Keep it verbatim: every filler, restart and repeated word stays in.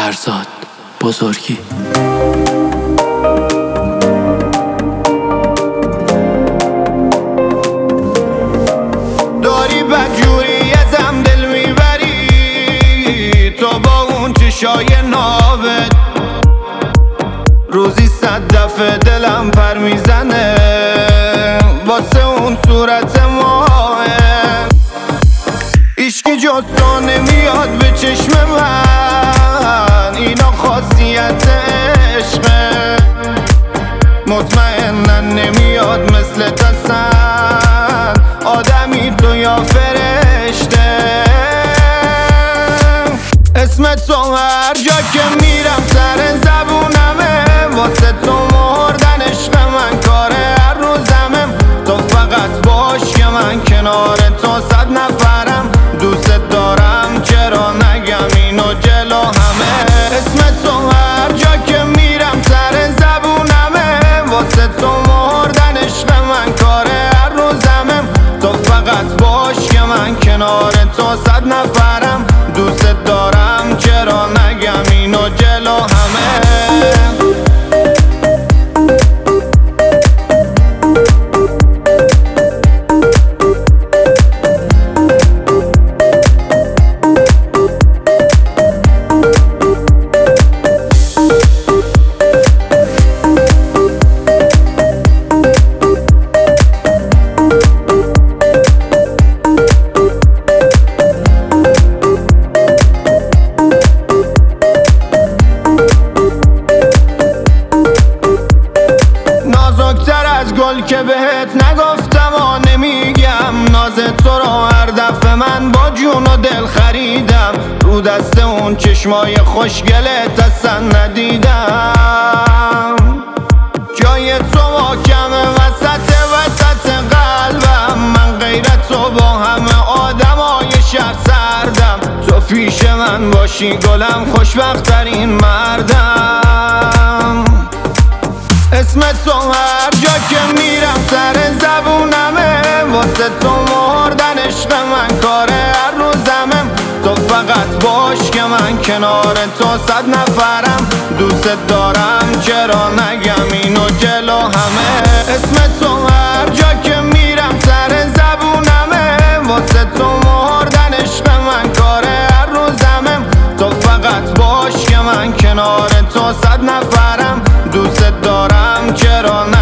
فرزاد بزرگی. داری بدجوری ازم دل میبری، تو با اون چشای نابت روزی صد دفعه دلم پر میزنه واسه اون صورت ماه. عشقی جز تو نمیاد به چشم من، اینا خاصیت عشقه. مطمئنن نمیاد مثل تسن آدمی تو یا فرشته. اسم تو هر جا که میرم سر زبونمه، واسه تو مردن عشق من کار هر روزمه. تو فقط باش که من کنار تو صد نفرم، دوست دارم چرا نگم اینو جلو همه. اسم تو هر جا که میرم سر زبونمه، واسه تو مردن عشق من کار هر روزمه. تو فقط باش که من کنار تو صد نفرم، دوست دارم چرا نگم اینو جلو همه. از گل که بهت نگفتم و نمیگم، ناز تو رو هر دفعه من با جون و دل خریدم. رو دست اون چشمای خوشگلت اصلا ندیدم. جای تو محکمه وسط وسط قلبم، من غیرت تو با همه آدمای شهر سردم. تو پیش من باشی گلم خوشبخت‌ترین مردم. اسم تو هر جا که میرم سر زبونمه، واسه تو مردن عشق من کار هر روزمه. تو فقط باش که من کنار تو صد نفرم، دوست دارم چرا نگم اینو جلو همه. اسم تو هر جا که میرم سر زبونمه، واسه تو مردن عشق من کار هر روزمه. تو فقط باش که من کنار تو صد نفرم، دوست دارم چرا